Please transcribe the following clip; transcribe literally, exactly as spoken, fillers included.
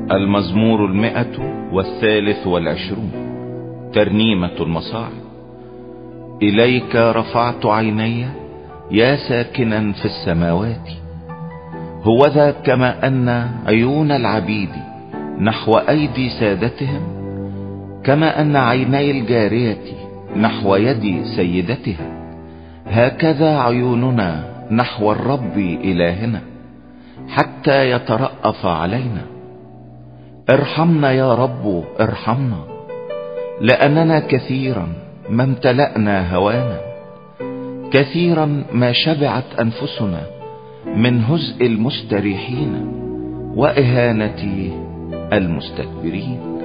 المزمور المئة والثالث والعشرون، ترنيمة المصاعد. إليك رفعت عيني يا ساكنا في السماوات، هوذا كما أن عيون العبيد نحو أيدي سادتهم، كما أن عيني الجارية نحو يد سيدتها، هكذا عيوننا نحو الرب إلهنا حتى يترأف علينا. ارحمنا يا رب ارحمنا، لأننا كثيرا ما امتلأنا هوانا، كثيرا ما شبعت أنفسنا من هزء المستريحين وإهانة المستكبرين.